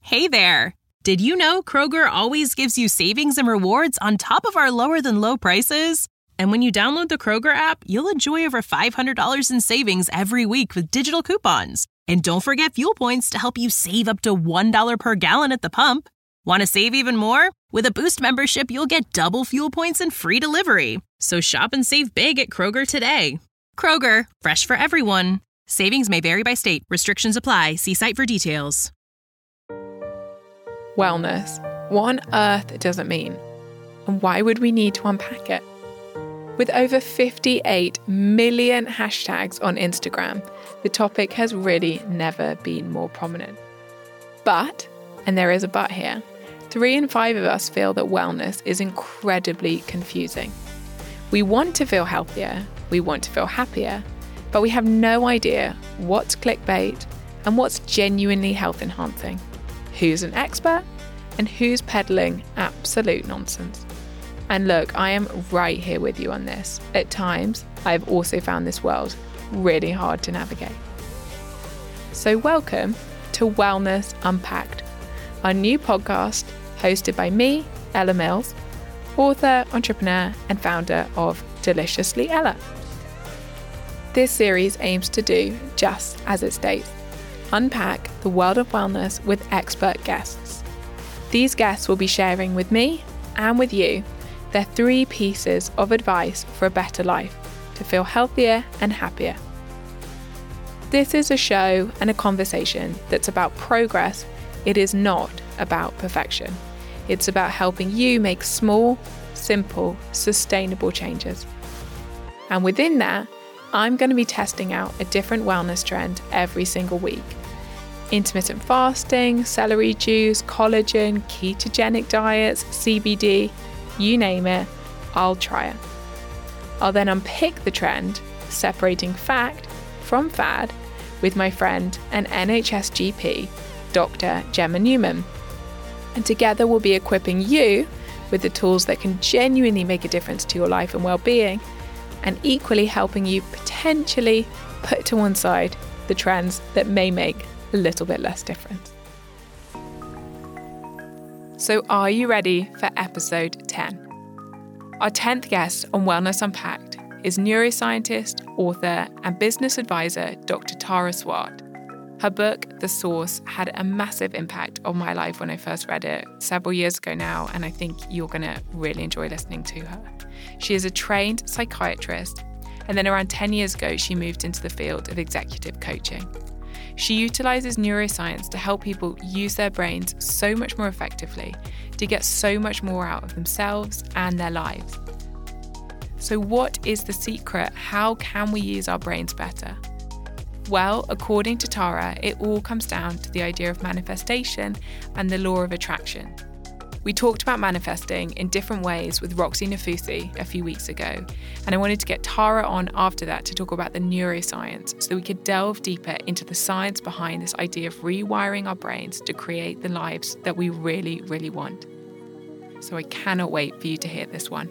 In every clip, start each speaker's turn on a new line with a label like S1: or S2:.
S1: Hey there! Did you know Kroger always gives you savings and rewards on top of our lower-than-low prices? And when you download the Kroger app, you'll enjoy over $500 in savings every week with digital coupons. And don't forget fuel points to help you save up to $1 per gallon at the pump. Want to save even more? With a Boost membership, you'll get double fuel points and free delivery. So shop and save big at Kroger today. Kroger, fresh for everyone. Savings may vary by state. Restrictions apply. See site for details.
S2: Wellness. What on earth does it mean? And why would we need to unpack it? With over 58 million hashtags on Instagram, the topic has really never been more prominent. But, and there is a but here, 3 in 5 of us feel that wellness is incredibly confusing. We want to feel healthier, we want to feel happier, but we have no idea what's clickbait and what's genuinely health enhancing. Who's an expert and who's peddling absolute nonsense. And look, I am right here with you on this. At times, I've also found this world really hard to navigate. So welcome to Wellness Unpacked, our new podcast hosted by me, Ella Mills, author, entrepreneur, and founder of Deliciously Ella. This series aims to do just as it states, unpack the world of wellness with expert guests. These guests will be sharing with me and with you their 3 pieces of advice for a better life to feel healthier and happier. This is a show and a conversation that's about progress. It is not about perfection. It's about helping you make small, simple, sustainable changes. And within that, I'm going to be testing out a different wellness trend every single week. Intermittent fasting, celery juice, collagen, ketogenic diets, CBD, you name it, I'll try it. I'll then unpick the trend, separating fact from fad, with my friend and NHS GP, Dr. Gemma Newman. And together we'll be equipping you with the tools that can genuinely make a difference to your life and well-being, and equally helping you potentially put to one side the trends that may make a little bit less difference. So are you ready for episode 10? Our 10th guest on Wellness Unpacked is neuroscientist, author, and business advisor Dr. Tara Swart. Her book, The Source, had a massive impact on my life when I first read it several years ago now, and I think you're going to really enjoy listening to her. She is a trained psychiatrist, and then around 10 years ago, she moved into the field of executive coaching. She utilizes neuroscience to help people use their brains so much more effectively to get so much more out of themselves and their lives. So what is the secret? How can we use our brains better? Well, according to Tara, it all comes down to the idea of manifestation and the law of attraction. We talked about manifesting in different ways with Roxy Nafusi a few weeks ago, and I wanted to get Tara on after that to talk about the neuroscience so we could delve deeper into the science behind this idea of rewiring our brains to create the lives that we really, really want. So I cannot wait for you to hear this one.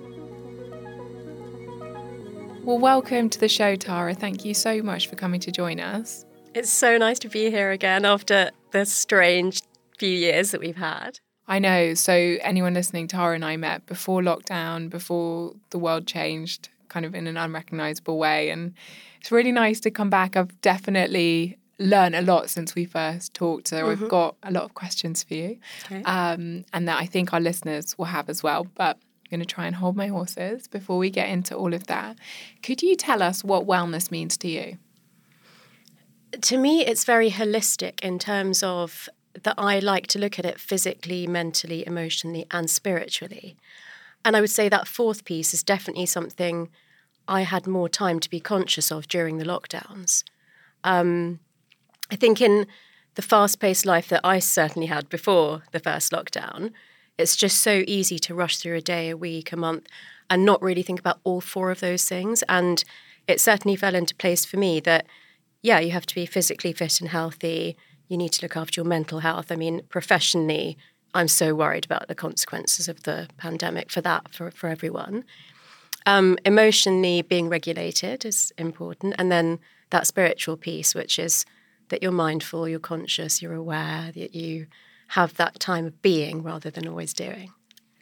S2: Well, welcome to the show, Tara. Thank you so much for coming to join us.
S3: It's so nice to be here again after the strange few years that we've had.
S2: I know. So anyone listening, Tara and I met before lockdown, before the world changed kind of in an unrecognisable way. And it's really nice to come back. I've definitely learned a lot since we first talked. So I've got a lot of questions for you.
S3: Okay.
S2: And that I think our listeners will have as well. But I'm going to try and hold my horses before we get into all of that. Could you tell us what wellness means to you?
S3: To me, it's very holistic in terms of that I like to look at it physically, mentally, emotionally, and spiritually. And I would say that 4th piece is definitely something I had more time to be conscious of during the lockdowns. I think in the fast-paced life that I certainly had before the first lockdown, it's just so easy to rush through a day, a week, a month, and not really think about all 4 of those things. And it certainly fell into place for me that, yeah, you have to be physically fit and healthy. You need to look after your mental health. I mean, professionally, I'm so worried about the consequences of the pandemic for everyone. Emotionally, being regulated is important. And then that spiritual piece, which is that you're mindful, you're conscious, you're aware, that you have that time of being rather than always doing.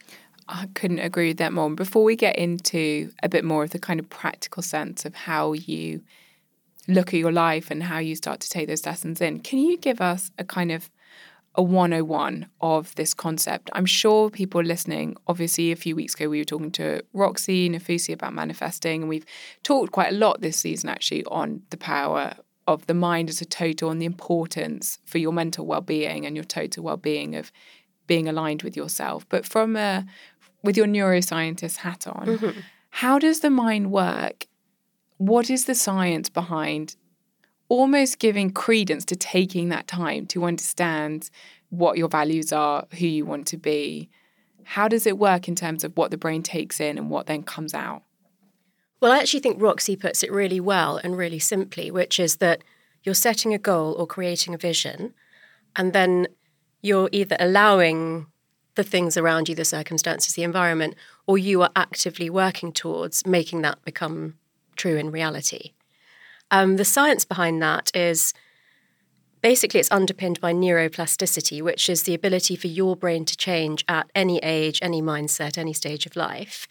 S2: I couldn't agree with that more. Before we get into a bit more of the kind of practical sense of how you look at your life and how you start to take those lessons in, can you give us a kind of a 101 of this concept? I'm sure people listening, obviously a few weeks ago we were talking to Roxy Nafusi about manifesting, and we've talked quite a lot this season actually on the power of the mind as a total and the importance for your mental well-being and your total well-being of being aligned with yourself. But with your neuroscientist hat on, how does the mind work? What is the science behind almost giving credence to taking that time to understand what your values are, who you want to be? How does it work in terms of what the brain takes in and what then comes out?
S3: Well, I actually think Roxy puts it really well and really simply, which is that you're setting a goal or creating a vision, and then you're either allowing the things around you, the circumstances, the environment, or you are actively working towards making that become true in reality. The science behind that is basically it's underpinned by neuroplasticity, which is the ability for your brain to change at any age, any mindset, any stage of life.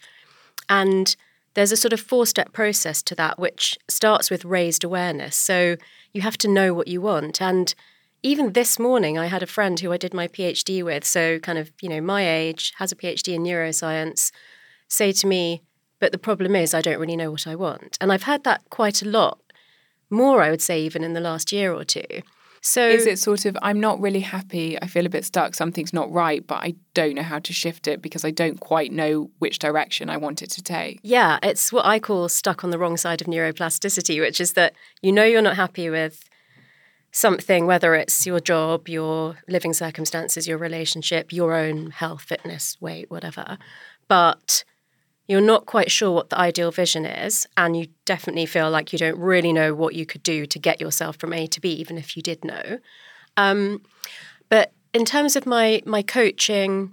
S3: And there's a sort of 4-step process to that, which starts with raised awareness. So you have to know what you want. And even this morning, I had a friend who I did my PhD with, so kind of, my age, has a PhD in neuroscience, say to me, but the problem is I don't really know what I want. And I've had that quite a lot more, I would say, even in the last year or two. So
S2: is it sort of, I'm not really happy, I feel a bit stuck, something's not right, but I don't know how to shift it because I don't quite know which direction I want it to take?
S3: Yeah, it's what I call stuck on the wrong side of neuroplasticity, which is that you're not happy with something, whether it's your job, your living circumstances, your relationship, your own health, fitness, weight, whatever, but you're not quite sure what the ideal vision is, and you definitely feel like you don't really know what you could do to get yourself from A to B, even if you did know. But in terms of my coaching,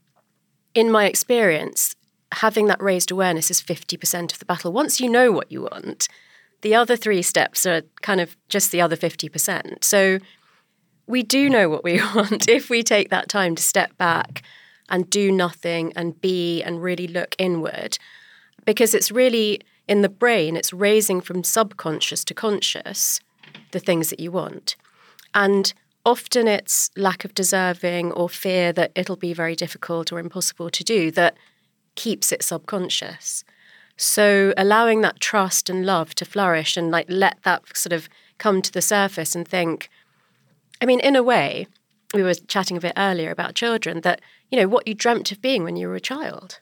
S3: in my experience, having that raised awareness is 50% of the battle. Once you know what you want, the other 3 steps are kind of just the other 50%. So we do know what we want if we take that time to step back and do nothing and be and really look inward, because it's really in the brain, it's raising from subconscious to conscious the things that you want. And often it's lack of deserving or fear that it'll be very difficult or impossible to do that keeps it subconscious. So allowing that trust and love to flourish and let that sort of come to the surface and think, in a way, we were chatting a bit earlier about children, that, what you dreamt of being when you were a child.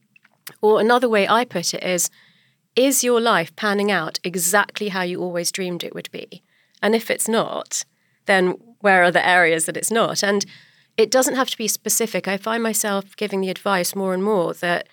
S3: Or another way I put it is your life panning out exactly how you always dreamed it would be? And if it's not, then where are the areas that it's not? And it doesn't have to be specific. I find myself giving the advice more and more that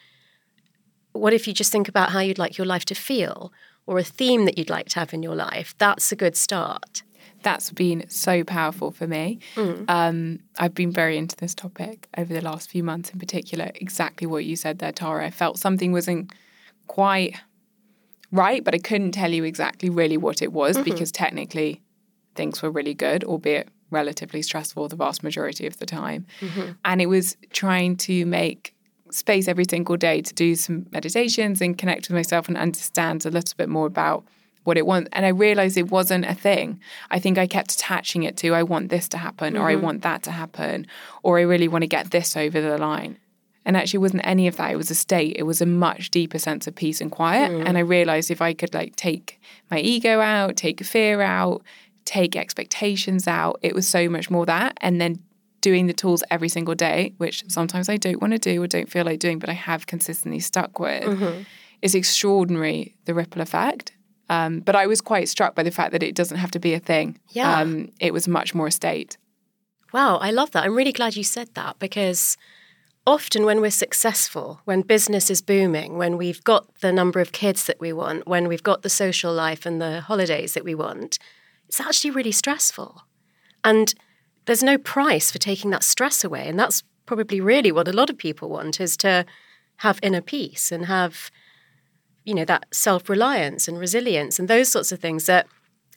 S3: what if you just think about how you'd like your life to feel, or a theme that you'd like to have in your life? That's a good start.
S2: That's been so powerful for me. I've been very into this topic over the last few months in particular. Exactly what you said there, Tara. I felt something wasn't quite right, but I couldn't tell you exactly really what it was because technically things were really good, albeit relatively stressful the vast majority of the time. And it was trying to make space every single day to do some meditations and connect with myself and understand a little bit more about what it wants. And I realized it wasn't a thing. I think I kept attaching it to, I want this to happen, or I want that to happen, or I really want to get this over the line. And actually it wasn't any of that. It was a state. It was a much deeper sense of peace and quiet. And I realized if I could take my ego out, take fear out, take expectations out, it was so much more that. And then doing the tools every single day, which sometimes I don't want to do or don't feel like doing, but I have consistently stuck with, is extraordinary, the ripple effect. But I was quite struck by the fact that it doesn't have to be a thing.
S3: Yeah.
S2: It was much more a state.
S3: Wow, I love that. I'm really glad you said that, because often when we're successful, when business is booming, when we've got the number of kids that we want, when we've got the social life and the holidays that we want, it's actually really stressful. And there's no price for taking that stress away. And that's probably really what a lot of people want, is to have inner peace and have, that self-reliance and resilience and those sorts of things that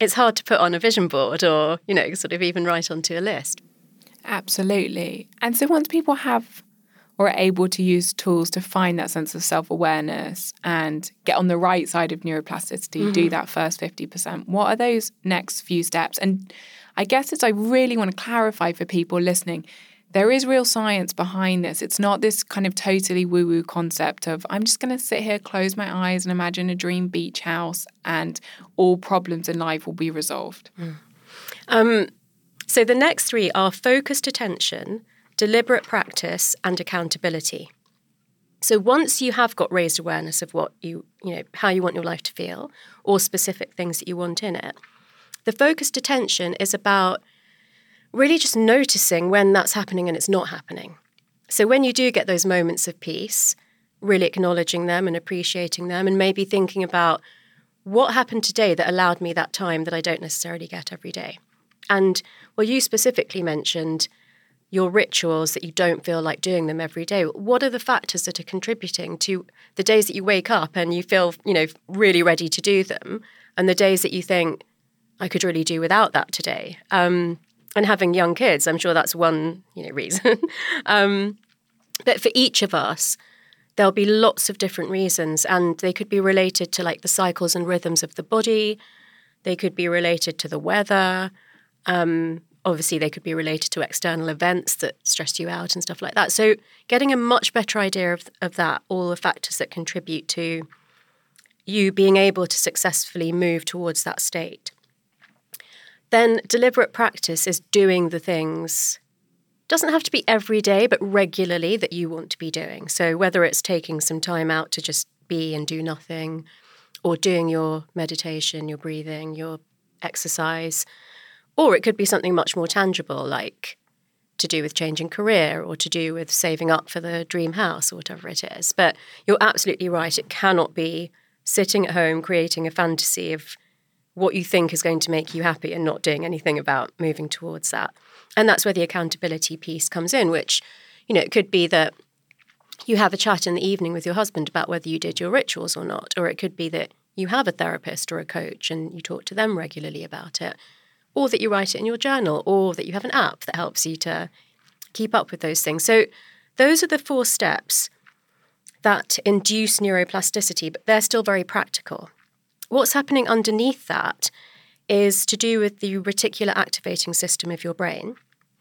S3: it's hard to put on a vision board or, sort of even write onto a list.
S2: Absolutely. And so once people have or are able to use tools to find that sense of self-awareness and get on the right side of neuroplasticity, do that first 50%, what are those next few steps? And I guess I really want to clarify for people listening, there is real science behind this. It's not this kind of totally woo-woo concept of I'm just going to sit here, close my eyes and imagine a dream beach house and all problems in life will be resolved.
S3: So the next three are focused attention, deliberate practice and accountability. So once you have got raised awareness of what how you want your life to feel or specific things that you want in it, the focused attention is about really just noticing when that's happening and it's not happening. So when you do get those moments of peace, really acknowledging them and appreciating them and maybe thinking about what happened today that allowed me that time that I don't necessarily get every day. And you specifically mentioned your rituals that you don't feel like doing them every day. What are the factors that are contributing to the days that you wake up and you feel, really ready to do them and the days that you think, I could really do without that today? And having young kids, I'm sure that's one, reason. But for each of us, there'll be lots of different reasons, and they could be related to like the cycles and rhythms of the body. They could be related to the weather. Obviously, they could be related to external events that stress you out and stuff like that. So getting a much better idea of that, all the factors that contribute to you being able to successfully move towards that state. Then deliberate practice is doing the things, doesn't have to be every day, but regularly that you want to be doing. So whether it's taking some time out to just be and do nothing, or doing your meditation, your breathing, your exercise, or it could be something much more tangible, like to do with changing career or to do with saving up for the dream house or whatever it is. But you're absolutely right. It cannot be sitting at home creating a fantasy of what you think is going to make you happy and not doing anything about moving towards that. And that's where the accountability piece comes in, which, it could be that you have a chat in the evening with your husband about whether you did your rituals or not, or it could be that you have a therapist or a coach and you talk to them regularly about it, or that you write it in your journal, or that you have an app that helps you to keep up with those things. So those are the 4 steps that induce neuroplasticity, but they're still very practical. What's happening underneath that is to do with the reticular activating system of your brain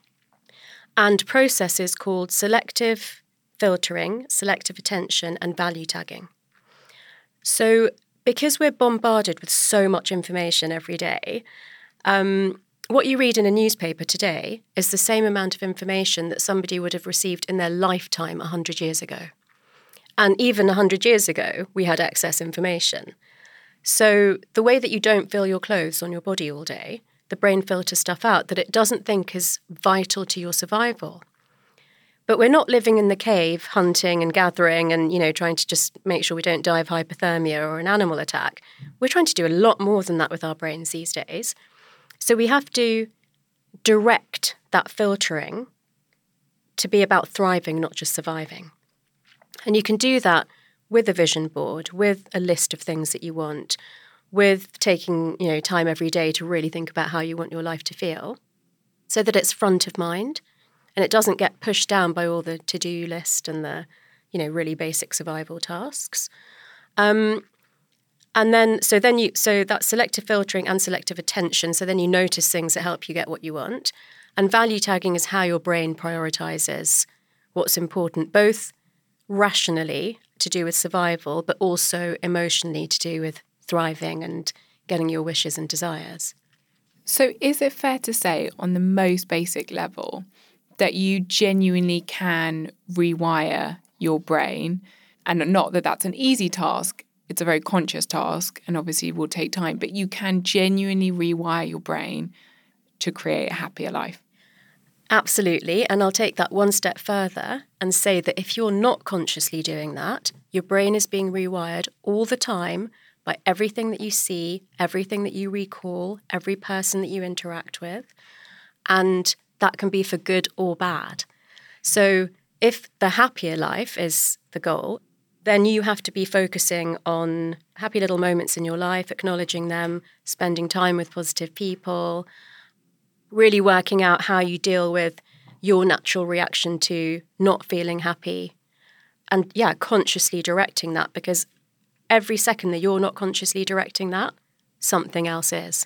S3: and processes called selective filtering, selective attention, and value tagging. So because we're bombarded with so much information every day, what you read in a newspaper today is the same amount of information that somebody would have received in their lifetime 100 years ago. And even 100 years ago, we had excess information. So the way that you don't feel your clothes on your body all day, the brain filters stuff out that it doesn't think is vital to your survival. But we're not living in the cave, hunting and gathering and, trying to just make sure we don't die of hypothermia or an animal attack. We're trying to do a lot more than that with our brains these days. So we have to direct that filtering to be about thriving, not just surviving. And you can do that with a vision board, with a list of things that you want, with taking, time every day to really think about how you want your life to feel, so that it's front of mind and it doesn't get pushed down by all the to-do list and the, really basic survival tasks. And then, so that's selective filtering and selective attention. So then you notice things that help you get what you want. And value tagging is how your brain prioritizes what's important, both rationally to do with survival, but also emotionally to do with thriving and getting your wishes and desires.
S2: So is it fair to say on the most basic level that you genuinely can rewire your brain? And not that that's an easy task. It's a very conscious task and obviously will take time, but you can genuinely rewire your brain to create a happier life.
S3: Absolutely. And I'll take that one step further and say that if you're not consciously doing that, your brain is being rewired all the time by everything that you see, everything that you recall, every person that you interact with. And that can be for good or bad. So if the happier life is the goal, then you have to be focusing on happy little moments in your life, acknowledging them, spending time with positive people, really working out how you deal with your natural reaction to not feeling happy. And yeah, consciously directing that, because every second that you're not consciously directing that, something else is.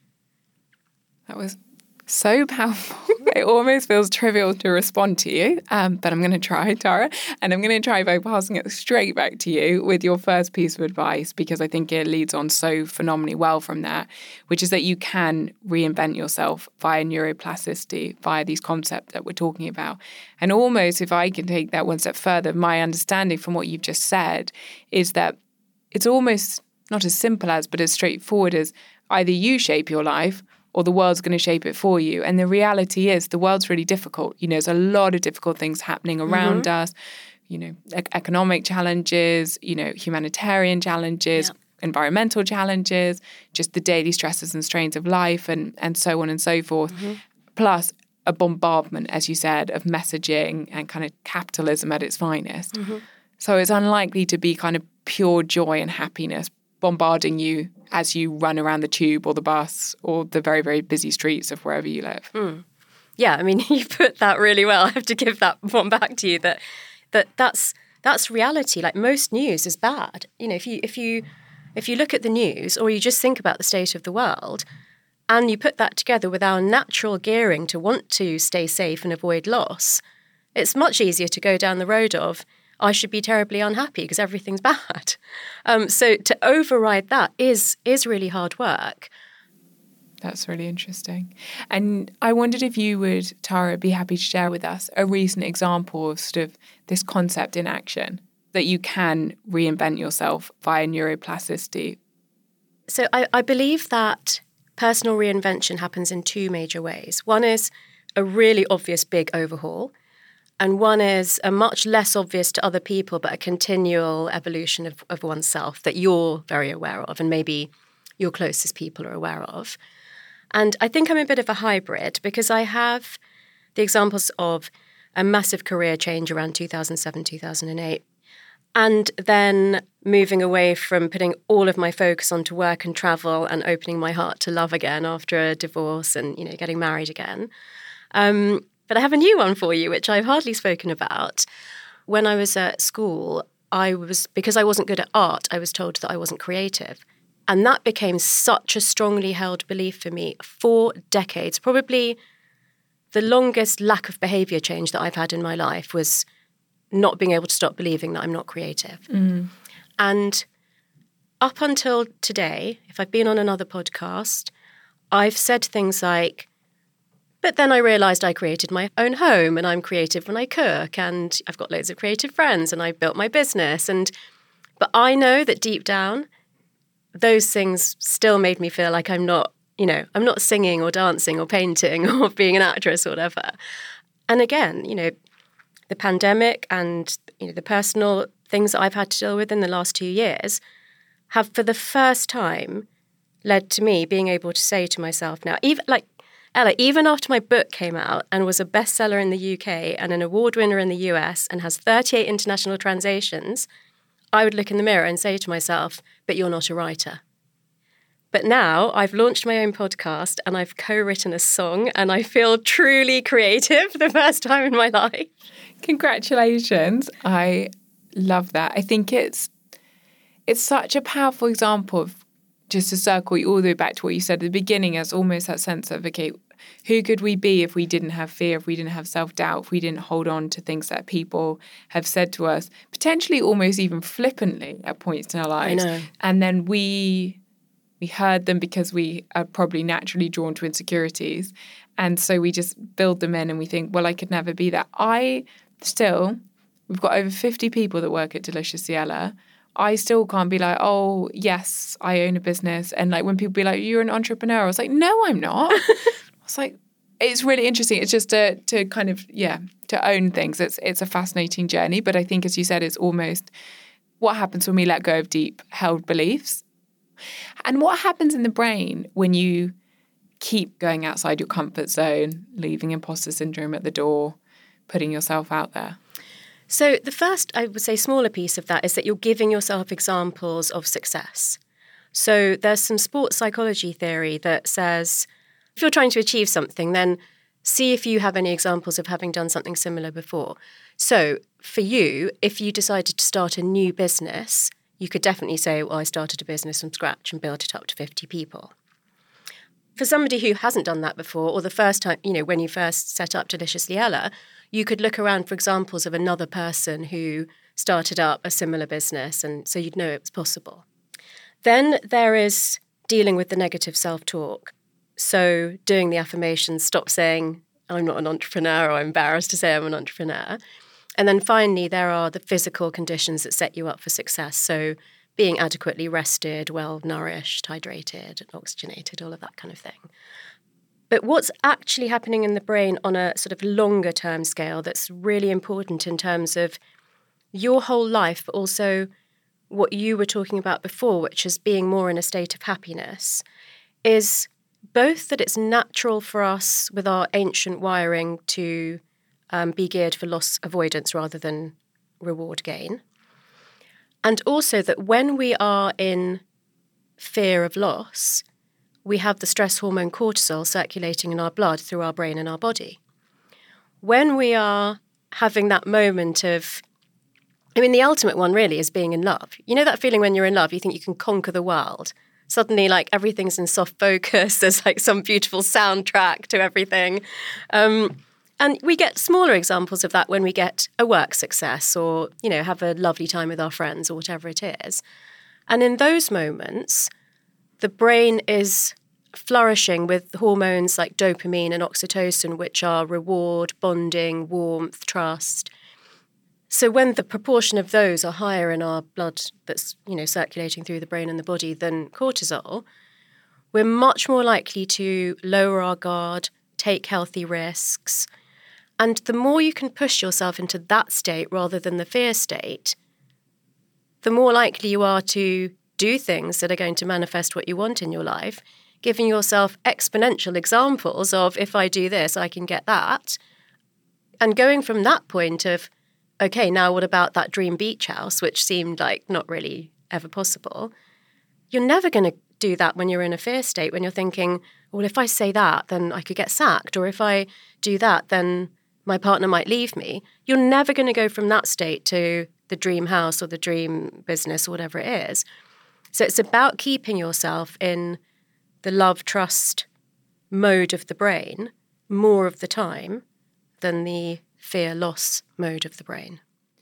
S2: That was so powerful. It almost feels trivial to respond to you, but I'm going to try, Tara, and I'm going to try by passing it straight back to you with your first piece of advice, because I think it leads on so phenomenally well from that, which is that you can reinvent yourself via neuroplasticity, via these concepts that we're talking about. And almost, if I can take that one step further, my understanding from what you've just said is that it's almost not as simple as, but as straightforward as either you shape your life or the world's going to shape it for you. And the reality is the world's really difficult. You know, there's a lot of difficult things happening around us, you know, economic challenges, you know, humanitarian challenges, environmental challenges, just the daily stresses and strains of life and so on and so forth. Plus a bombardment, as you said, of messaging and kind of capitalism at its finest. So it's unlikely to be kind of pure joy and happiness bombarding you as you run around the tube or the bus or the very, very busy streets of wherever you live.
S3: Yeah, I mean, you put that really well. I have to give that one back to you, that's reality. Like, most news is bad. You know, if you look at the news or you just think about the state of the world and you put that together with our natural gearing to want to stay safe and avoid loss, it's much easier to go down the road of, I should be terribly unhappy because everything's bad. So to override that is really hard work.
S2: That's really interesting. And I wondered if you would, Tara, be happy to share with us a recent example of sort of this concept in action, that you can reinvent yourself via neuroplasticity.
S3: So I believe that personal reinvention happens in two major ways. One is a really obvious big overhaul, and one is a much less obvious to other people, but a continual evolution of oneself that you're very aware of and maybe your closest people are aware of. And I think I'm a bit of a hybrid because I have the examples of a massive career change around 2007, 2008, and then moving away from putting all of my focus onto work and travel and opening my heart to love again after a divorce and, you know, getting married again. But I have a new one for you, which I've hardly spoken about. When I was at school, because I wasn't good at art, I was told that I wasn't creative. And that became such a strongly held belief for me for decades. Probably the longest lack of behaviour change that I've had in my life was not being able to stop believing that I'm not creative. And up until today, if I've been on another podcast, I've said things like, but then I realised I created my own home and I'm creative when I cook and I've got loads of creative friends and I built my business. But I know that deep down, those things still made me feel like I'm not singing or dancing or painting or being an actress or whatever. And again, you know, the pandemic and, you know, the personal things that I've had to deal with in the last 2 years have for the first time led to me being able to say to myself now, even after my book came out and was a bestseller in the UK and an award winner in the US and has 38 international translations, I would look in the mirror and say to myself, but you're not a writer. But now I've launched my own podcast and I've co-written a song and I feel truly creative for the first time in my life.
S2: Congratulations. I love that. I think it's such a powerful example of, just to circle you all the way back to what you said at the beginning, as almost that sense of, okay, who could we be if we didn't have fear, if we didn't have self-doubt, if we didn't hold on to things that people have said to us, potentially almost even flippantly at points in our lives.
S3: I know.
S2: And then we heard them because we are probably naturally drawn to insecurities. And so we just build them in and we think, well, I could never be that. We've got over 50 people that work at Delicious Ciela. I still can't be like, oh, yes, I own a business. And like when people be like, you're an entrepreneur, I was like, no, I'm not. I was like, it's really interesting. It's just to kind of, to own things. It's a fascinating journey. But I think, as you said, it's almost what happens when we let go of deep held beliefs. And what happens in the brain when you keep going outside your comfort zone, leaving imposter syndrome at the door, putting yourself out there?
S3: So the first, I would say, smaller piece of that is that you're giving yourself examples of success. So there's some sports psychology theory that says if you're trying to achieve something, then see if you have any examples of having done something similar before. So for you, if you decided to start a new business, you could definitely say, well, I started a business from scratch and built it up to 50 people. For somebody who hasn't done that before, or the first time, when you first set up Deliciously Ella, you could look around for examples of another person who started up a similar business, and so you'd know it was possible. Then there is dealing with the negative self-talk. So doing the affirmations, stop saying, I'm not an entrepreneur, or I'm embarrassed to say I'm an entrepreneur. And then finally, there are the physical conditions that set you up for success. So being adequately rested, well-nourished, hydrated, oxygenated, all of that kind of thing. But what's actually happening in the brain on a sort of longer-term scale that's really important in terms of your whole life, but also what you were talking about before, which is being more in a state of happiness, is both that it's natural for us with our ancient wiring to be geared for loss avoidance rather than reward gain. And also that when we are in fear of loss, we have the stress hormone cortisol circulating in our blood through our brain and our body. When we are having that moment of, the ultimate one really is being in love. You know that feeling when you're in love, you think you can conquer the world. Suddenly, everything's in soft focus. There's some beautiful soundtrack to everything. And we get smaller examples of that when we get a work success or, have a lovely time with our friends or whatever it is. And in those moments, the brain is flourishing with hormones like dopamine and oxytocin, which are reward, bonding, warmth, trust. So when the proportion of those are higher in our blood that's, circulating through the brain and the body than cortisol, we're much more likely to lower our guard, take healthy risks. And the more you can push yourself into that state rather than the fear state, the more likely you are to do things that are going to manifest what you want in your life, giving yourself exponential examples of, if I do this, I can get that. And going from that point of, okay, now what about that dream beach house, which seemed like not really ever possible? You're never going to do that when you're in a fear state, when you're thinking, well, if I say that, then I could get sacked. Or if I do that, then my partner might leave me. You're never going to go from that state to the dream house or the dream business or whatever it is. So it's about keeping yourself in the love, trust mode of the brain more of the time than the fear, loss mode of the brain.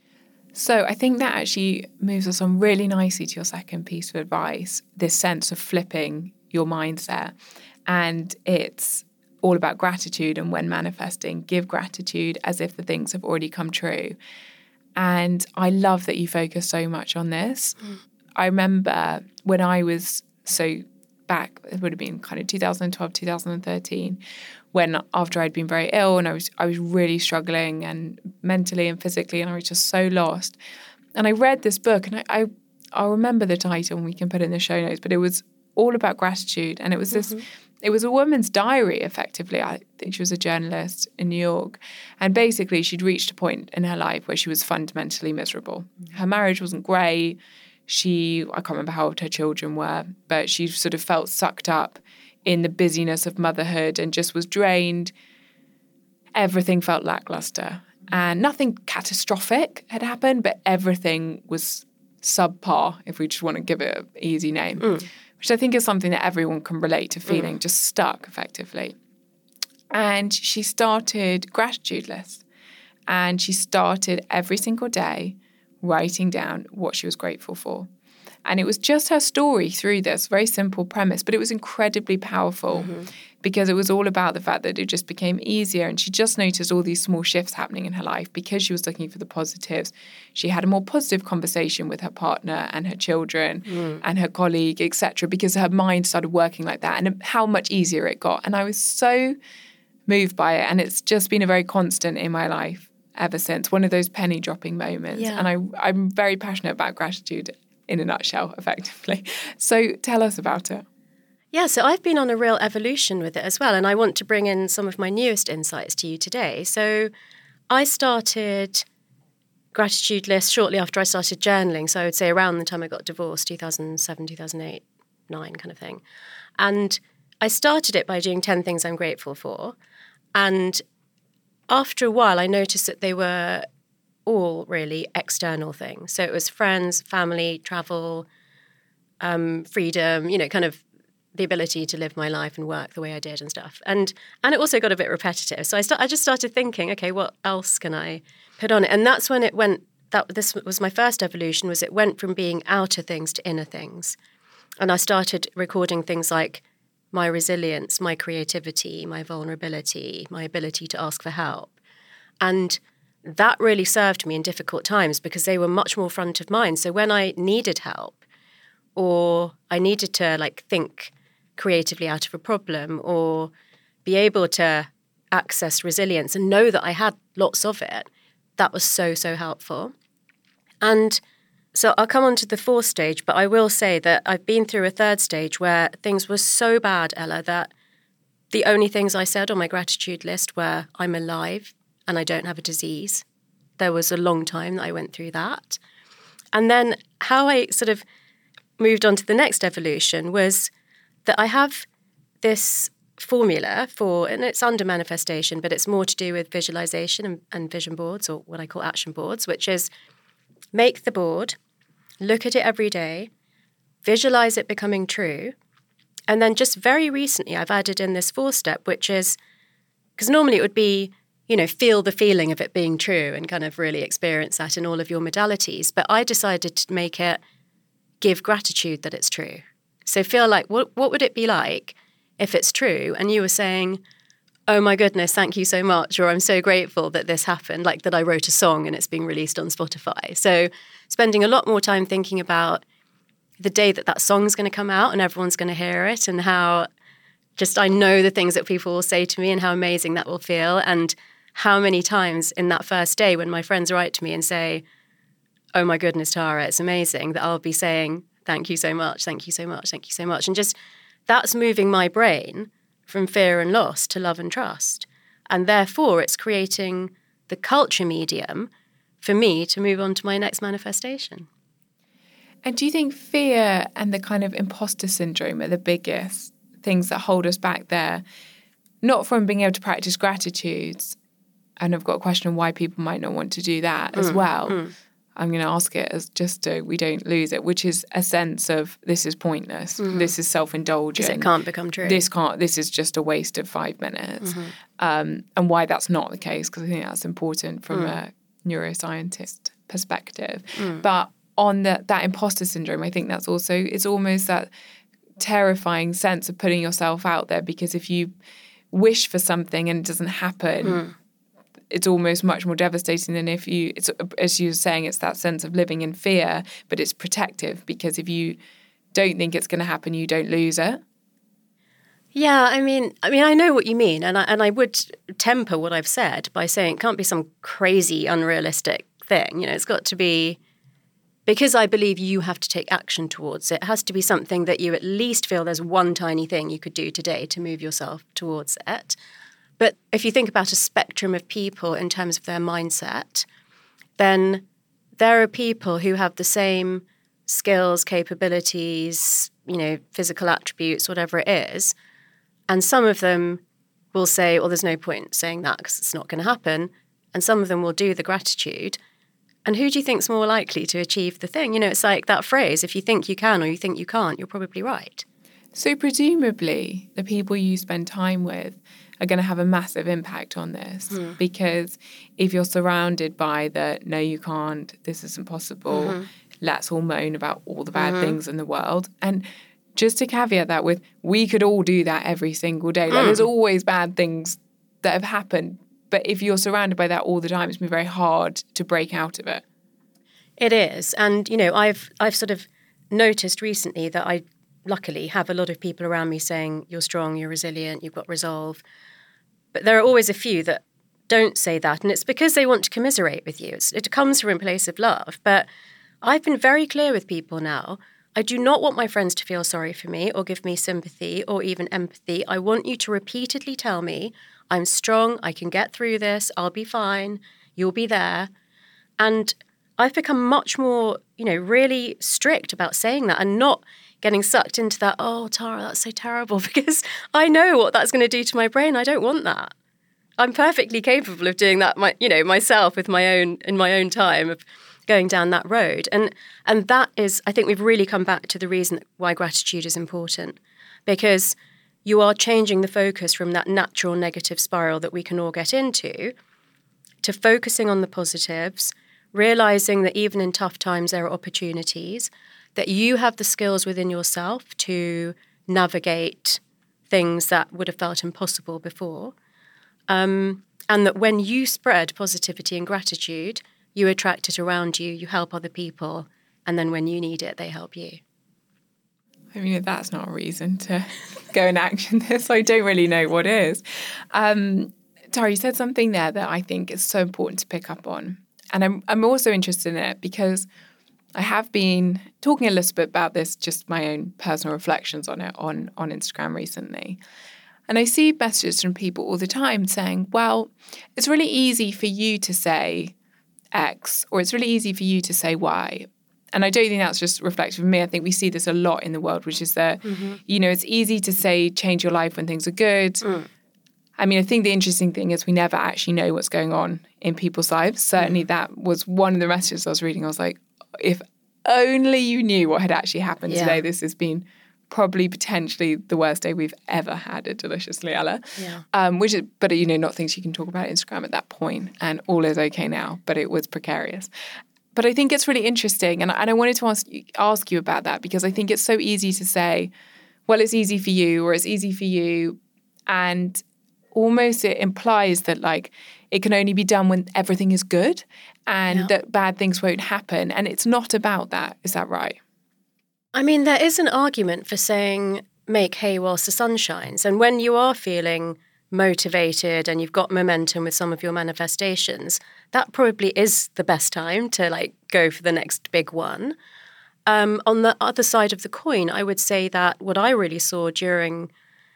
S2: So I think that actually moves us on really nicely to your second piece of advice, this sense of flipping your mindset. And it's all about gratitude, and when manifesting, give gratitude as if the things have already come true. And I love that you focus so much on this. I remember when I was back, it would have been kind of 2012, 2013, when after I'd been very ill and I was really struggling and mentally and physically, and I was just so lost. And I read this book, and I'll remember the title and we can put it in the show notes, but it was all about gratitude. And it was this, it was a woman's diary, effectively. I think she was a journalist in New York. And basically she'd reached a point in her life where she was fundamentally miserable. Her marriage wasn't great. I can't remember how old her children were, but she sort of felt sucked up in the busyness of motherhood and just was drained. Everything felt lackluster. And nothing catastrophic had happened, but everything was subpar, if we just want to give it an easy name, which I think is something that everyone can relate to, feeling just stuck, effectively. And she started gratitude lists. And she started every single day writing down what she was grateful for. And it was just her story through this very simple premise, but it was incredibly powerful because it was all about the fact that it just became easier. And she just noticed all these small shifts happening in her life because she was looking for the positives. She had a more positive conversation with her partner and her children and her colleague, etc., because her mind started working like that, and how much easier it got. And I was so moved by it. And it's just been a very constant in my life ever since, one of those penny dropping moments. Yeah. And I'm very passionate about gratitude in a nutshell, effectively. So tell us about it.
S3: Yeah, so I've been on a real evolution with it as well, and I want to bring in some of my newest insights to you today. So I started gratitude list shortly after I started journaling. So I would say around the time I got divorced, 2007, 2008, 9 kind of thing. And I started it by doing 10 things I'm grateful for. And after a while, I noticed that they were all really external things. So it was friends, family, travel, freedom, kind of the ability to live my life and work the way I did and stuff. And it also got a bit repetitive. So I just started thinking, okay, what else can I put on it? And that's when it went, this was my first evolution, was it went from being outer things to inner things. And I started recording things like my resilience, my creativity, my vulnerability, my ability to ask for help. And that really served me in difficult times because they were much more front of mind. So when I needed help or I needed to think creatively out of a problem or be able to access resilience and know that I had lots of it, that was so, so helpful. And so I'll come on to the 4th stage, but I will say that I've been through a 3rd stage where things were so bad, Ella, that the only things I said on my gratitude list were, I'm alive and I don't have a disease. There was a long time that I went through that. And then how I sort of moved on to the next evolution was that I have this formula and it's under manifestation, but it's more to do with visualization and vision boards, or what I call action boards, which is make the board, look at it every day, visualize it becoming true. And then just very recently, I've added in this 4th step, which is, because normally it would be, feel the feeling of it being true and kind of really experience that in all of your modalities. But I decided to make it give gratitude that it's true. So feel like, what would it be like if it's true? And you were saying, oh my goodness, thank you so much. Or I'm so grateful that this happened, like that I wrote a song and it's being released on Spotify. So spending a lot more time thinking about the day that song's going to come out and everyone's going to hear it, and how just I know the things that people will say to me and how amazing that will feel. And how many times in that first day when my friends write to me and say, oh my goodness, Tara, it's amazing, that I'll be saying, thank you so much, thank you so much, thank you so much. And just that's moving my brain from fear and loss to love and trust. And therefore, it's creating the culture medium for me to move on to my next manifestation.
S2: And do you think fear and the kind of imposter syndrome are the biggest things that hold us back there? Not from being able to practice gratitudes. And I've got a question on why people might not want to do that as well. I'm going to ask it as just so we don't lose it, which is a sense of this is pointless. This is self-indulgent.
S3: Because it can't become true.
S2: This is just a waste of 5 minutes. And why that's not the case, because I think that's important from a neuroscientist perspective. But on that imposter syndrome, I think that's also, it's almost that terrifying sense of putting yourself out there, because if you wish for something and it doesn't happen, it's almost much more devastating than if it's, as you were saying, it's that sense of living in fear, but it's protective, because if you don't think it's going to happen, you don't lose it.
S3: Yeah, I mean, I know what you mean, and I would temper what I've said by saying it can't be some crazy, unrealistic thing. It's got to be, because I believe you have to take action towards it. It has to be something that you at least feel there's one tiny thing you could do today to move yourself towards it. But if you think about a spectrum of people in terms of their mindset, then there are people who have the same skills, capabilities, physical attributes, whatever it is. And some of them will say, well, there's no point saying that because it's not going to happen. And some of them will do the gratitude. And who do you think's more likely to achieve the thing? It's like that phrase, if you think you can or you think you can't, you're probably right.
S2: So presumably the people you spend time with are going to have a massive impact on this, because if you're surrounded by the, no, you can't, this isn't possible, let's all moan about all the bad things in the world. And just to caveat that with, we could all do that every single day. Like, there's always bad things that have happened. But if you're surrounded by that all the time, it's been very hard to break out of it.
S3: It is. And, I've sort of noticed recently that I luckily have a lot of people around me saying, you're strong, you're resilient, you've got resolve. But there are always a few that don't say that. And it's because they want to commiserate with you. It comes from a place of love. But I've been very clear with people now. I do not want my friends to feel sorry for me or give me sympathy or even empathy. I want you to repeatedly tell me, I'm strong, I can get through this, I'll be fine, you'll be there. And I've become much more, really strict about saying that and not getting sucked into that, oh, Tara, that's so terrible, because I know what that's going to do to my brain. I don't want that. I'm perfectly capable of doing that, myself in my own time, of going down that road. And that is, I think we've really come back to the reason why gratitude is important, because you are changing the focus from that natural negative spiral that we can all get into to focusing on the positives, realizing that even in tough times there are opportunities, that you have the skills within yourself to navigate things that would have felt impossible before. And that when you spread positivity and gratitude, you attract it around you, you help other people, and then when you need it, they help you.
S2: I mean, if that's not a reason to go and action this, I don't really know what is. Tara, you said something there that I think is so important to pick up on. And I'm also interested in it because I have been talking a little bit about this, just my own personal reflections on it on Instagram recently. And I see messages from people all the time saying, well, it's really easy for you to say X, or it's really easy for you to say Y. And I don't think that's just reflective of me. I think we see this a lot in the world, which is that, it's easy to say change your life when things are good. I mean, I think the interesting thing is we never actually know what's going on in people's lives. Certainly that was one of the messages I was reading. I was like, if only you knew what had actually happened today. This has been probably potentially the worst day we've ever had at Deliciously Ella. Which is, but not things you can talk about on Instagram at that point, and all is okay now, but it was precarious. But I think it's really interesting, and I wanted to ask you about that, because I think it's so easy to say, well, it's easy for you, or it's easy for you, and almost it implies that like it can only be done when everything is good, and that bad things won't happen, and it's not about that. Is that right?
S3: I mean, there is an argument for saying make hay whilst the sun shines, and when you are feeling motivated and you've got momentum with some of your manifestations, that probably is the best time to like go for the next big one. On the other side of the coin, I would say that what I really saw during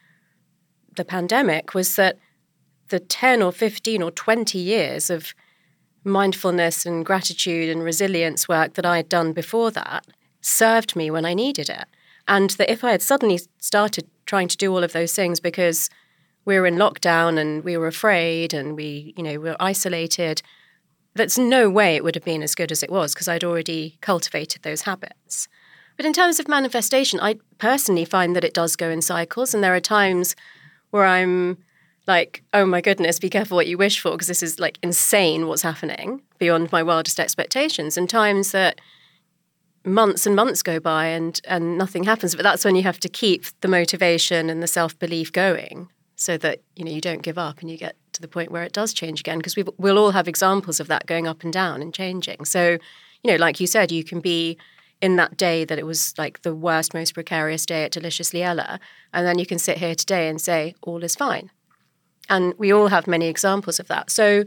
S3: the pandemic was that the 10 or 15 or 20 years of mindfulness and gratitude and resilience work that I had done before that served me when I needed it. And that if I had suddenly started trying to do all of those things because we were in lockdown and we were afraid and we were isolated, that's no way it would have been as good as it was, because I'd already cultivated those habits. But in terms of manifestation, I personally find that it does go in cycles, and there are times where I'm like, oh my goodness, be careful what you wish for, because this is like insane what's happening beyond my wildest expectations, and times that months and months go by and nothing happens. But that's when you have to keep the motivation and the self-belief going, so that you don't give up and you get to the point where it does change again, because we'll all have examples of that going up and down and changing. So, like you said, you can be in that day that it was like the worst, most precarious day at Deliciously Ella, and then you can sit here today and say all is fine. And we all have many examples of that. So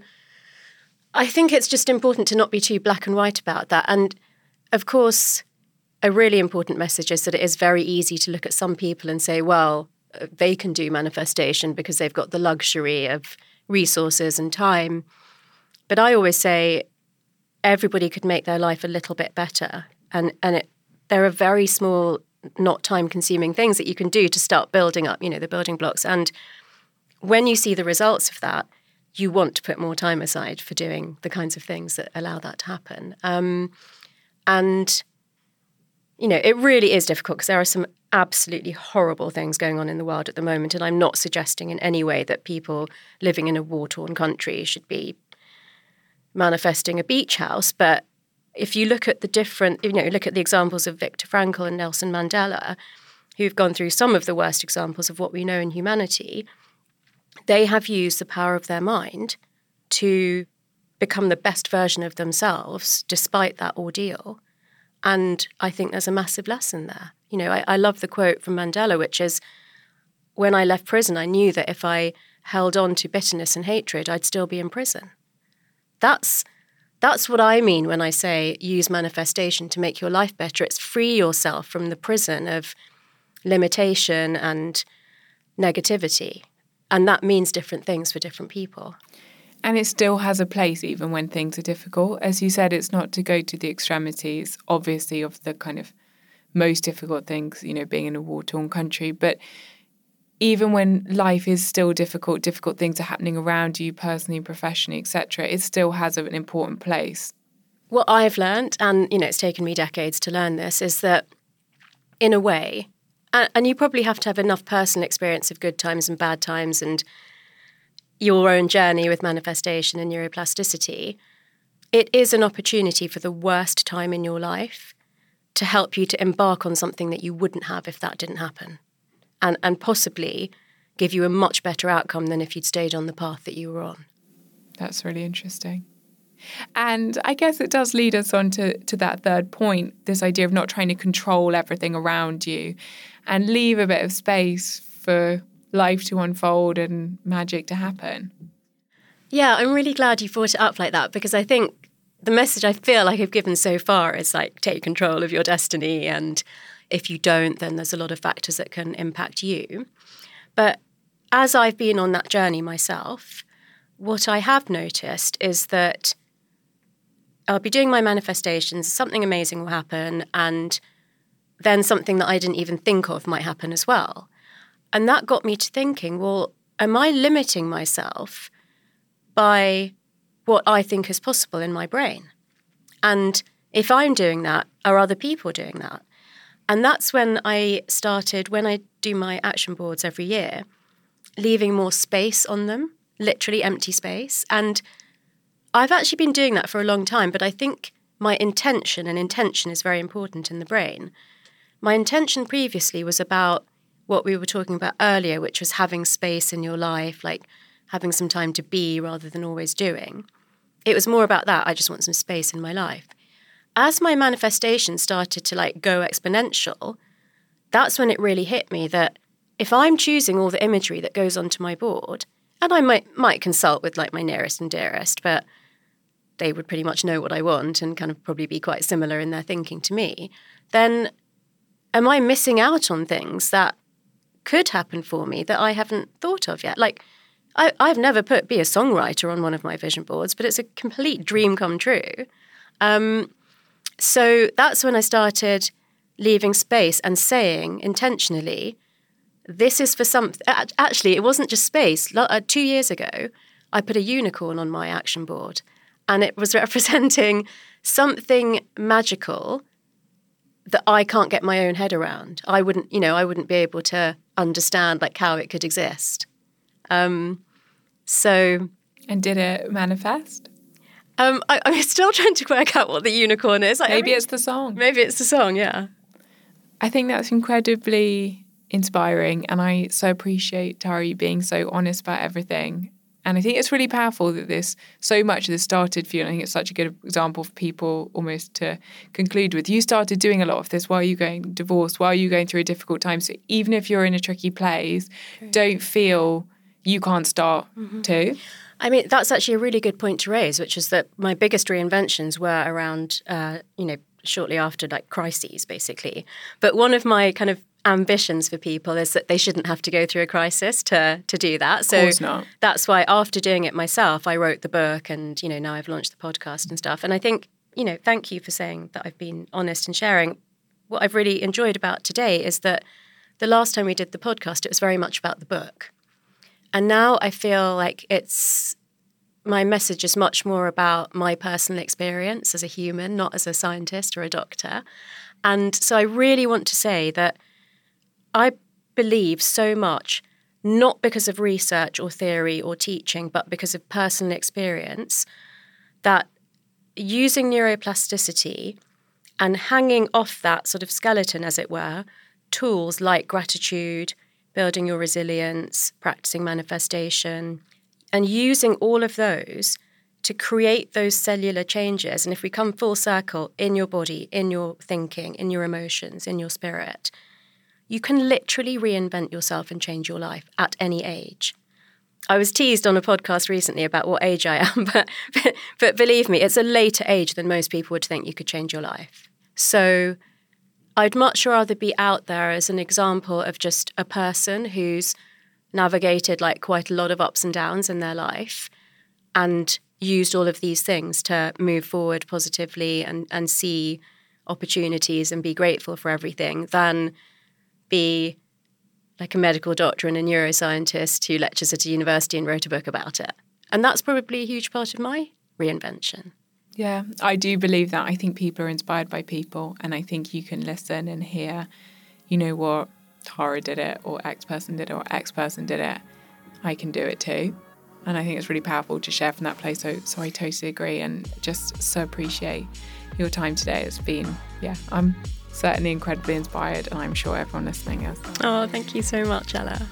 S3: I think it's just important to not be too black and white about that. And of course, a really important message is that it is very easy to look at some people and say, well, they can do manifestation because they've got the luxury of resources and time. But I always say everybody could make their life a little bit better. And there are very small, not time-consuming things that you can do to start building up, the building blocks. And when you see the results of that, you want to put more time aside for doing the kinds of things that allow that to happen. And it really is difficult, because there are some absolutely horrible things going on in the world at the moment. And I'm not suggesting in any way that people living in a war-torn country should be manifesting a beach house. But if you look at look at the examples of Viktor Frankl and Nelson Mandela, who've gone through some of the worst examples of what we know in humanity, they have used the power of their mind to become the best version of themselves despite that ordeal. And I think there's a massive lesson there. I love the quote from Mandela, which is, when I left prison, I knew that if I held on to bitterness and hatred, I'd still be in prison. That's what I mean when I say use manifestation to make your life better. It's free yourself from the prison of limitation and negativity. And that means different things for different people.
S2: And it still has a place even when things are difficult. As you said, it's not to go to the extremities, obviously, of the kind of most difficult things, being in a war-torn country. But even when life is still difficult things are happening around you personally, professionally, etc., it still has an important place.
S3: What I've learned, and it's taken me decades to learn this, is that in a way, and you probably have to have enough personal experience of good times and bad times and your own journey with manifestation and neuroplasticity, it is an opportunity for the worst time in your life to help you to embark on something that you wouldn't have if that didn't happen, and possibly give you a much better outcome than if you'd stayed on the path that you were on.
S2: That's really interesting. And I guess it does lead us on to that third point, this idea of not trying to control everything around you and leave a bit of space for life to unfold and magic to happen.
S3: Yeah, I'm really glad you brought it up like that, because I think the message I feel like I've given so far is like, take control of your destiny, and if you don't, then there's a lot of factors that can impact you. But as I've been on that journey myself, what I have noticed is that I'll be doing my manifestations, something amazing will happen, and then something that I didn't even think of might happen as well. And that got me to thinking, well, am I limiting myself by what I think is possible in my brain? And if I'm doing that, are other people doing that? And that's when I started, when I do my action boards every year, leaving more space on them, literally empty space. And I've actually been doing that for a long time, but I think my intention, and intention is very important in the brain. My intention previously was about what we were talking about earlier, which was having space in your life, like having some time to be rather than always doing. It was more about that. I just want some space in my life. As my manifestation started to go exponential, that's when it really hit me that if I'm choosing all the imagery that goes onto my board, and I might consult with my nearest and dearest, but they would pretty much know what I want and kind of probably be quite similar in their thinking to me, then am I missing out on things that could happen for me that I haven't thought of yet? I've never put be a songwriter on one of my vision boards, but it's a complete dream come true. So that's when I started leaving space and saying intentionally, this is for something. Actually, it wasn't just space. 2 years ago, I put a unicorn on my action board, and it was representing something magical that I can't get my own head around. I wouldn't be able to understand how it could exist. And
S2: did it manifest?
S3: I'm still trying to work out what the unicorn is.
S2: Maybe it's the song.
S3: Maybe it's the song, yeah. I
S2: think that's incredibly inspiring, and I so appreciate, Tara, you being so honest about everything. And I think it's really powerful that so much of this started for you. And I think it's such a good example for people almost to conclude with. You started doing a lot of this while you were going divorced, while you were going through a difficult time. So even if you're in a tricky place, don't feel you can't start too.
S3: I mean, that's actually a really good point to raise, which is that my biggest reinventions were around, shortly after crises, basically. But one of my kind of ambitions for people is that they shouldn't have to go through a crisis to do that. So
S2: of course not.
S3: That's why after doing it myself, I wrote the book, and, now I've launched the podcast and stuff. And I think, thank you for saying that I've been honest and sharing. What I've really enjoyed about today is that the last time we did the podcast, it was very much about the book. And now I feel like my message is much more about my personal experience as a human, not as a scientist or a doctor. And so I really want to say that I believe so much, not because of research or theory or teaching, but because of personal experience, that using neuroplasticity and hanging off that sort of skeleton, as it were, tools like gratitude, building your resilience, practicing manifestation, and using all of those to create those cellular changes. And if we come full circle in your body, in your thinking, in your emotions, in your spirit, you can literally reinvent yourself and change your life at any age. I was teased on a podcast recently about what age I am, but believe me, it's a later age than most people would think you could change your life. So I'd much rather be out there as an example of just a person who's navigated quite a lot of ups and downs in their life, and used all of these things to move forward positively and see opportunities and be grateful for everything than be like a medical doctor and a neuroscientist who lectures at a university and wrote a book about it. And that's probably a huge part of my reinvention.
S2: Yeah, I do believe that. I think people are inspired by people, and I think you can listen and hear, you know what, Tara did it, or X person did it, or X person did it. I can do it too. And I think it's really powerful to share from that place. So I totally agree, and just so appreciate your time today. It's been, I'm certainly incredibly inspired, and I'm sure everyone listening is.
S3: Oh, thank you so much, Ella.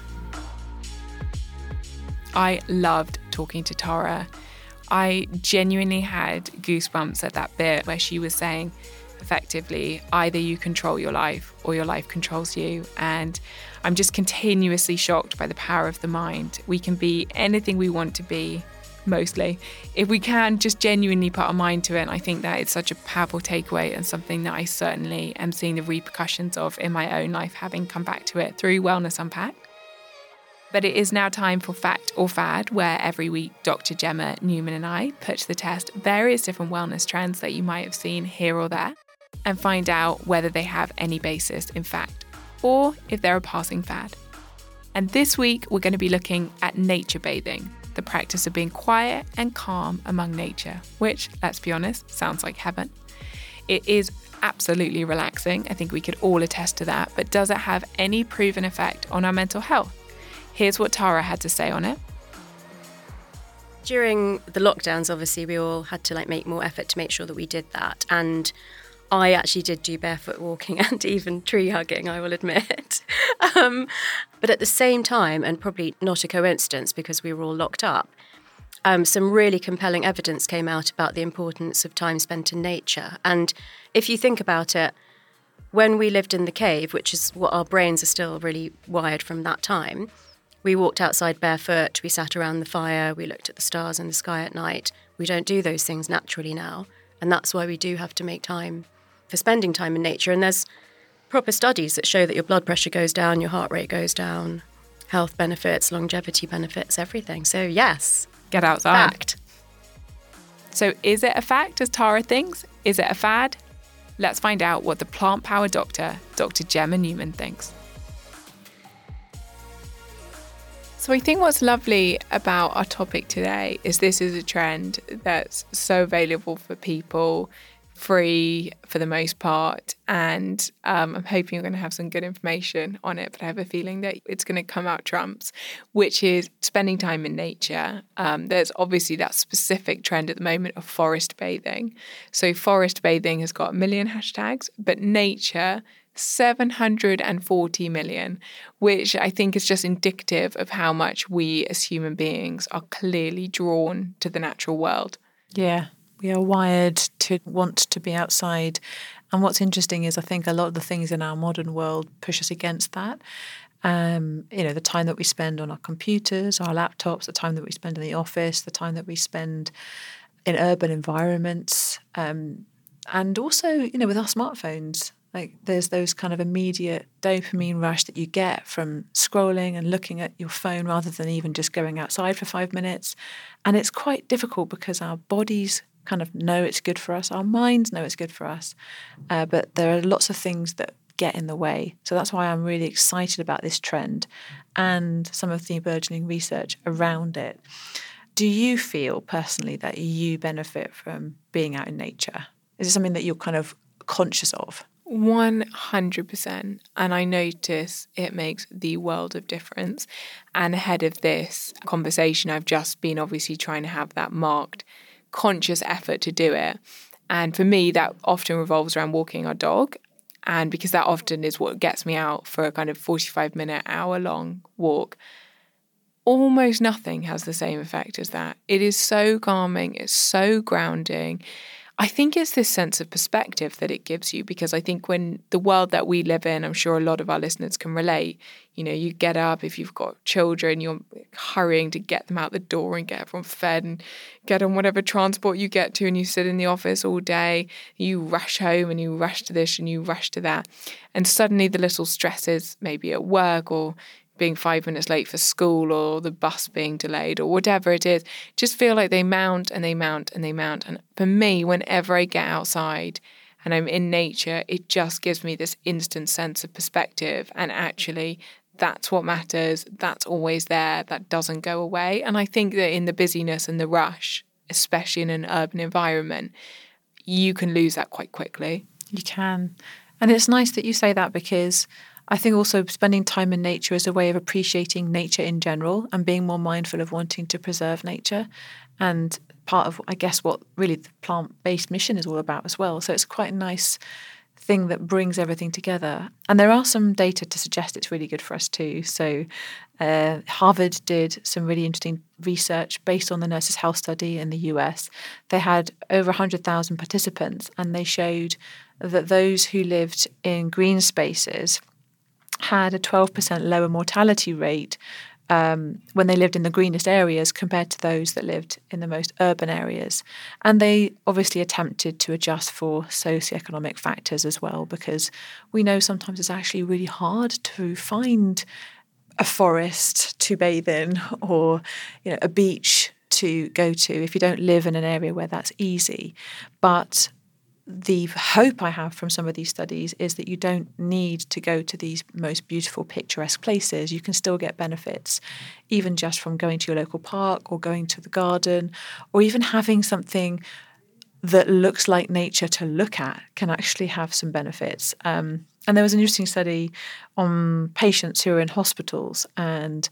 S2: I loved talking to Tara. I genuinely had goosebumps at that bit where she was saying, effectively, either you control your life or your life controls you. And I'm just continuously shocked by the power of the mind. We can be anything we want to be, mostly, if we can just genuinely put our mind to it. And I think that it's such a powerful takeaway, and something that I certainly am seeing the repercussions of in my own life, having come back to it through Wellness Unpacked. But it is now time for Fact or Fad, where every week Dr. Gemma Newman and I put to the test various different wellness trends that you might have seen here or there, and find out whether they have any basis in fact, or if they're a passing fad. And this week we're going to be looking at nature bathing, the practice of being quiet and calm among nature, which, let's be honest, sounds like heaven. It is absolutely relaxing. I think we could all attest to that. But does it have any proven effect on our mental health? Here's what Tara had to say on it.
S3: During the lockdowns, obviously, we all had to make more effort to make sure that we did that. And I actually did do barefoot walking and even tree hugging, I will admit. But at the same time, and probably not a coincidence because we were all locked up, some really compelling evidence came out about the importance of time spent in nature. And if you think about it, when we lived in the cave, which is what our brains are still really wired from that time, we walked outside barefoot, we sat around the fire, we looked at the stars in the sky at night. We don't do those things naturally now. And that's why we do have to make time for spending time in nature. And there's proper studies that show that your blood pressure goes down, your heart rate goes down, health benefits, longevity benefits, everything. So yes.
S2: Get outside.
S3: Fact.
S2: So is it a fact, as Tara thinks? Is it a fad? Let's find out what the plant power doctor, Dr. Gemma Newman, thinks. So I think what's lovely about our topic today is this is a trend that's so available for people, free for the most part, and I'm hoping you're going to have some good information on it, but I have a feeling that it's going to come out trumps, which is spending time in nature. There's obviously that specific trend at the moment of forest bathing. So forest bathing has got 1 million hashtags, but nature, 740 million, which I think is just indicative of how much we as human beings are clearly drawn to the natural world.
S4: Yeah. We are wired to want to be outside. And what's interesting is I think a lot of the things in our modern world push us against that. The time that we spend on our computers, our laptops, the time that we spend in the office, the time that we spend in urban environments, and also, with our smartphones. Like there's those kind of immediate dopamine rush that you get from scrolling and looking at your phone rather than even just going outside for 5 minutes. And it's quite difficult because our bodies kind of know it's good for us. Our minds know it's good for us. But there are lots of things that get in the way. So that's why I'm really excited about this trend and some of the burgeoning research around it. Do you feel personally that you benefit from being out in nature? Is it something that you're kind of conscious of?
S2: 100%. And I notice it makes the world of difference. And ahead of this conversation, I've just been obviously trying to have that marked conscious effort to do it. And for me, that often revolves around walking our dog. And because that often is what gets me out for a kind of 45-minute, hour-long walk, almost nothing has the same effect as that. It is so calming. It's so grounding. I think it's this sense of perspective that it gives you, because I think when the world that we live in, I'm sure a lot of our listeners can relate, you get up, if you've got children, you're hurrying to get them out the door and get everyone fed and get on whatever transport you get to, and you sit in the office all day, you rush home and you rush to this and you rush to that. And suddenly the little stresses, maybe at work or being 5 minutes late for school or the bus being delayed or whatever it is, just feel like they mount and they mount and they mount. And for me, whenever I get outside and I'm in nature, it just gives me this instant sense of perspective. And actually, that's what matters. That's always there. That doesn't go away. And I think that in the busyness and the rush, especially in an urban environment, you can lose that quite quickly.
S4: You can. And it's nice that you say that, because I think also spending time in nature is a way of appreciating nature in general and being more mindful of wanting to preserve nature. And part of, I guess, what really the plant-based mission is all about as well. So it's quite a nice thing that brings everything together. And there are some data to suggest it's really good for us too. So Harvard did some really interesting research based on the Nurses' Health Study in the US. They had over 100,000 participants, and they showed that those who lived in green spaces had a 12% lower mortality rate when they lived in the greenest areas compared to those that lived in the most urban areas. And they obviously attempted to adjust for socioeconomic factors as well, because we know sometimes it's actually really hard to find a forest to bathe in, or a beach to go to if you don't live in an area where that's easy. But the hope I have from some of these studies is that you don't need to go to these most beautiful, picturesque places. You can still get benefits, even just from going to your local park or going to the garden, or even having something that looks like nature to look at can actually have some benefits. And there was an interesting study on patients who were in hospitals, and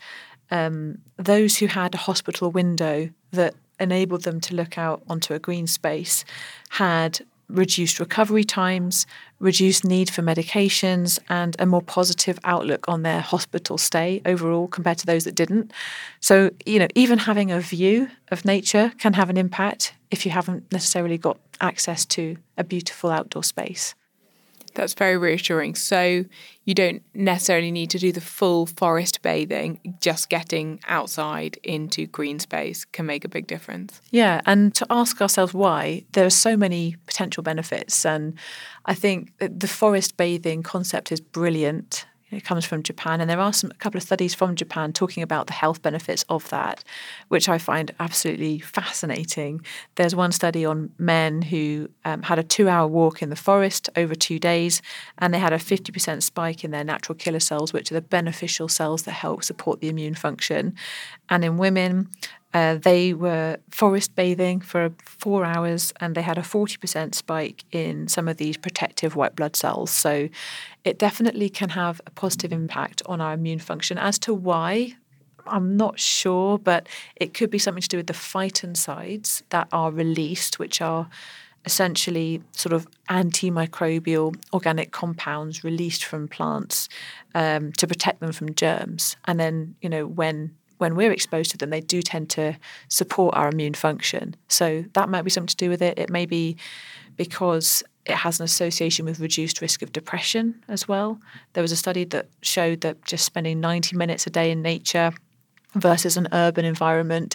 S4: those who had a hospital window that enabled them to look out onto a green space had reduced recovery times, reduced need for medications, and a more positive outlook on their hospital stay overall compared to those that didn't. So, even having a view of nature can have an impact if you haven't necessarily got access to a beautiful outdoor space.
S2: That's very reassuring. So you don't necessarily need to do the full forest bathing. Just getting outside into green space can make a big difference.
S4: Yeah, and to ask ourselves why, there are so many potential benefits. And I think the forest bathing concept is brilliant. It comes from Japan, and there are a couple of studies from Japan talking about the health benefits of that, which I find absolutely fascinating. There's one study on men who had a 2-hour walk in the forest over 2 days, and they had a 50% spike in their natural killer cells, which are the beneficial cells that help support the immune function. And in women, they were forest bathing for 4 hours, and they had a 40% spike in some of these protective white blood cells. So it definitely can have a positive impact on our immune function. As to why, I'm not sure, but it could be something to do with the phytoncides that are released, which are essentially sort of antimicrobial organic compounds released from plants to protect them from germs. And then, when we're exposed to them, they do tend to support our immune function. So that might be something to do with it. It may be because it has an association with reduced risk of depression as well. There was a study that showed that just spending 90 minutes a day in nature versus an urban environment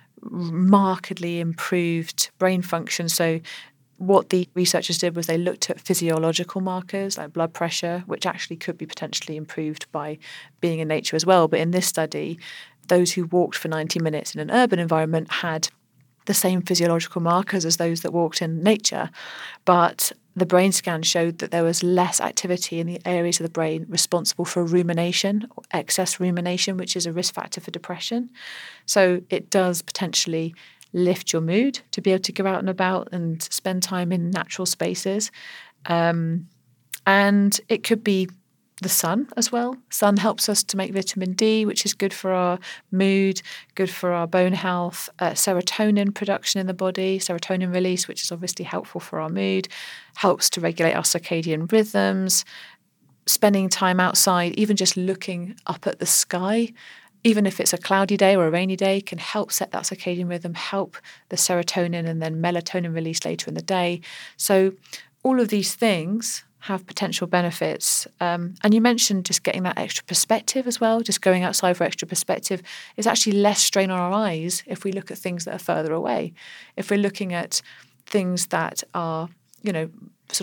S4: markedly improved brain function. So what the researchers did was they looked at physiological markers like blood pressure, which actually could be potentially improved by being in nature as well. But in this study, those who walked for 90 minutes in an urban environment had the same physiological markers as those that walked in nature. But the brain scan showed that there was less activity in the areas of the brain responsible for rumination or excess rumination, which is a risk factor for depression. So it does potentially lift your mood to be able to go out and about and spend time in natural spaces. And it could be the sun as well. Sun helps us to make vitamin D, which is good for our mood, good for our bone health, serotonin production in the body, serotonin release, which is obviously helpful for our mood, helps to regulate our circadian rhythms. Spending time outside, even just looking up at the sky, even if it's a cloudy day or a rainy day, can help set that circadian rhythm, help the serotonin and then melatonin release later in the day. So all of these things have potential benefits. And you mentioned just getting that extra perspective as well, just going outside for extra perspective is actually less strain on our eyes if we look at things that are further away. If we're looking at things that are, sort of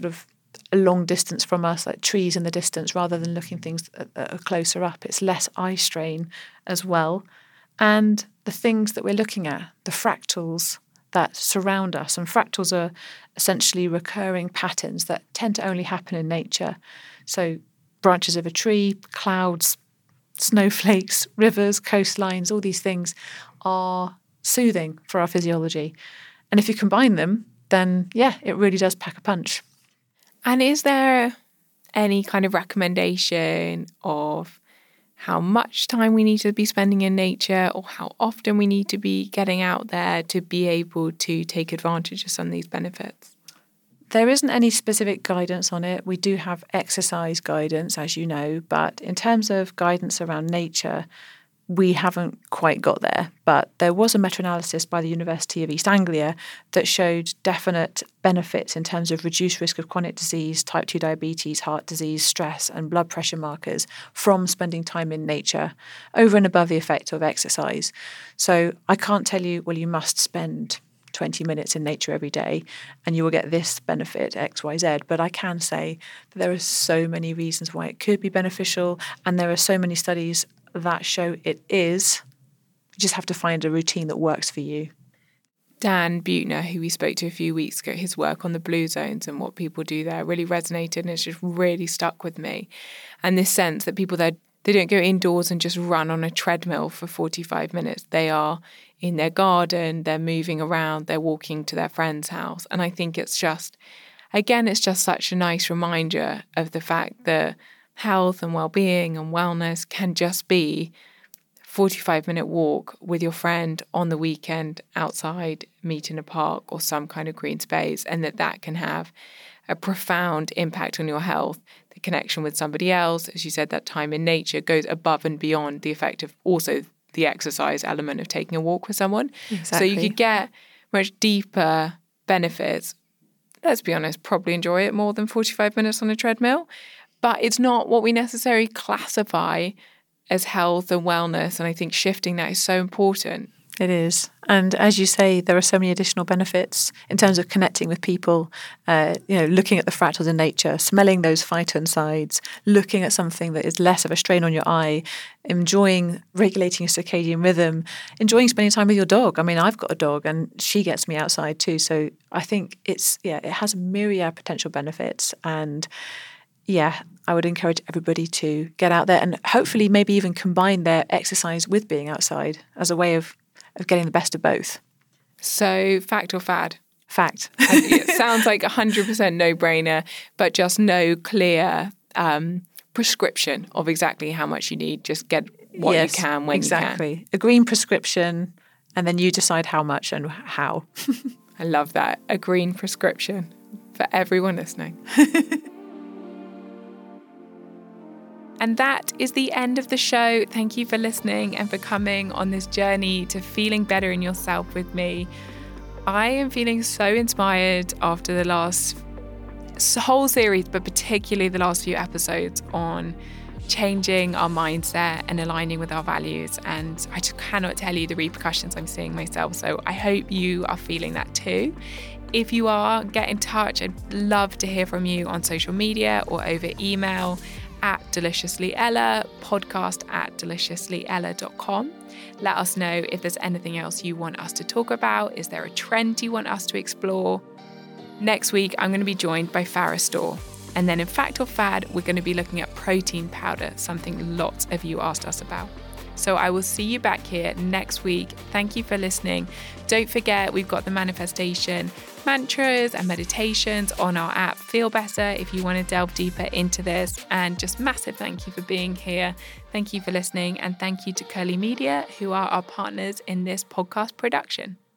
S4: a long distance from us, like trees in the distance, rather than looking things that are closer up. It's less eye strain as well. And the things that we're looking at, the fractals that surround us, and fractals are essentially recurring patterns that tend to only happen in nature. So branches of a tree, clouds, snowflakes, rivers, coastlines, all these things are soothing for our physiology. And if you combine them, then yeah, it really does pack a punch.
S2: And is there any kind of recommendation of how much time we need to be spending in nature, or how often we need to be getting out there to be able to take advantage of some of these benefits?
S4: There isn't any specific guidance on it. We do have exercise guidance, as you know, but in terms of guidance around nature, we haven't quite got there. But there was a meta-analysis by the University of East Anglia that showed definite benefits in terms of reduced risk of chronic disease, type 2 diabetes, heart disease, stress, and blood pressure markers from spending time in nature over and above the effect of exercise. So I can't tell you, well, you must spend 20 minutes in nature every day and you will get this benefit X, Y, Z. But I can say that there are so many reasons why it could be beneficial, and there are so many studies that show it is. You just have to find a routine that works for you.
S2: Dan Buettner, who we spoke to a few weeks ago, his work on the blue zones and what people do there really resonated, and it's just really stuck with me. And this sense that people there, they don't go indoors and just run on a treadmill for 45 minutes. They are in their garden, they're moving around, they're walking to their friend's house. And I think it's just, again, it's just such a nice reminder of the fact that health and well-being and wellness can just be 45-minute walk with your friend on the weekend outside, meet in a park or some kind of green space, and that can have a profound impact on your health. The connection with somebody else, as you said, that time in nature goes above and beyond the effect of also the exercise element of taking a walk with someone.
S4: Exactly.
S2: So you could get much deeper benefits. Let's be honest, probably enjoy it more than 45 minutes on a treadmill. But it's not what we necessarily classify as health and wellness. And I think shifting that is so important.
S4: It is. And as you say, there are so many additional benefits in terms of connecting with people, looking at the fractals in nature, smelling those phytoncides, looking at something that is less of a strain on your eye, enjoying regulating your circadian rhythm, enjoying spending time with your dog. I mean, I've got a dog and she gets me outside too. So I think it has myriad potential benefits. And yeah, I would encourage everybody to get out there and hopefully maybe even combine their exercise with being outside as a way of getting the best of both.
S2: So fact or fad?
S4: Fact.
S2: It sounds like 100% no-brainer, but just no clear prescription of exactly how much you need. Just get what you can when you can.
S4: Exactly. A green prescription, and then you decide how much and how.
S2: I love that. A green prescription for everyone listening. And that is the end of the show. Thank you for listening and for coming on this journey to feeling better in yourself with me. I am feeling so inspired after the last whole series, but particularly the last few episodes on changing our mindset and aligning with our values. And I just cannot tell you the repercussions I'm seeing myself. So I hope you are feeling that too. If you are, get in touch. I'd love to hear from you on social media or over email at deliciouslyella, podcast@deliciouslyella.com. Let us know if there's anything else you want us to talk about. Is there a trend you want us to explore? Next week, I'm going to be joined by Farah Storr. And then in Fact or Fad, we're going to be looking at protein powder, something lots of you asked us about. So I will see you back here next week. Thank you for listening. Don't forget, we've got the manifestation mantras and meditations on our app Feel Better if you want to delve deeper into this. And just massive thank you for being here. Thank you for listening. And thank you to Curly Media, who are our partners in this podcast production.